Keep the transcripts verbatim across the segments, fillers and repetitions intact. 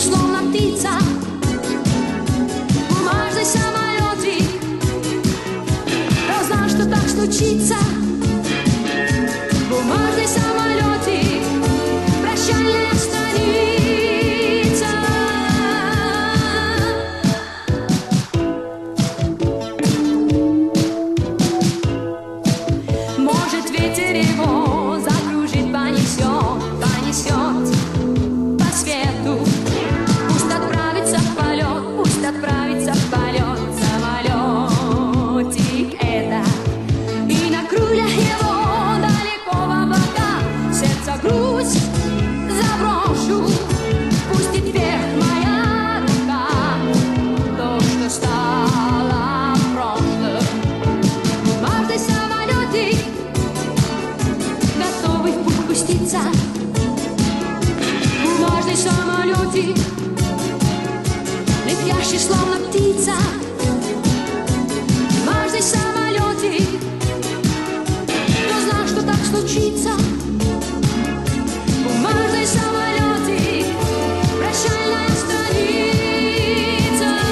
словно птица. Бумажный самолетик, кто знал, что так случится. Бумажный самолетик, прощальная страница. Может, ветер его закружит, понесет, понесет по свету. Пусть отправится в полет, пусть отправится в полет самолетик это. И на крыльях его далеко в облака сердце грудь заброшу. Пустит вверх моя рука то, что стало прошлым. Бумажный самолетик, готовый в путь пуститься. Бумажный самолетик, летящий словно птица. Бумажный самолетик, кто знал, что так случится. Бумажный самолетик, прощальная страница.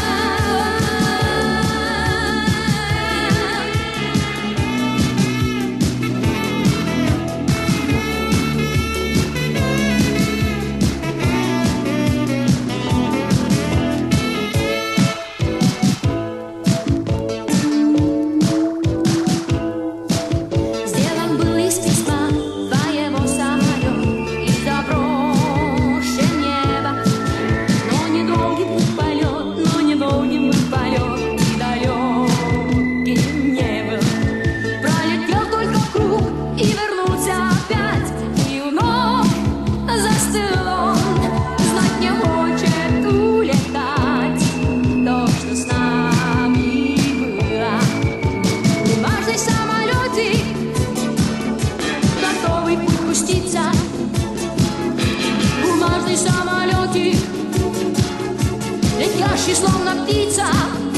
Сделан был из письма твоего самолет и заброшен небо. Но недолгий был полет, но недолгим был полет, и далеким не был. Пролетел только круг и вернулся опять, и вновь застыл он. Знать не хочет улетать то, что с нами было. Бумажный самолетик, готовый в путь пуститься. Бумажный самолетик, летящий словно птица.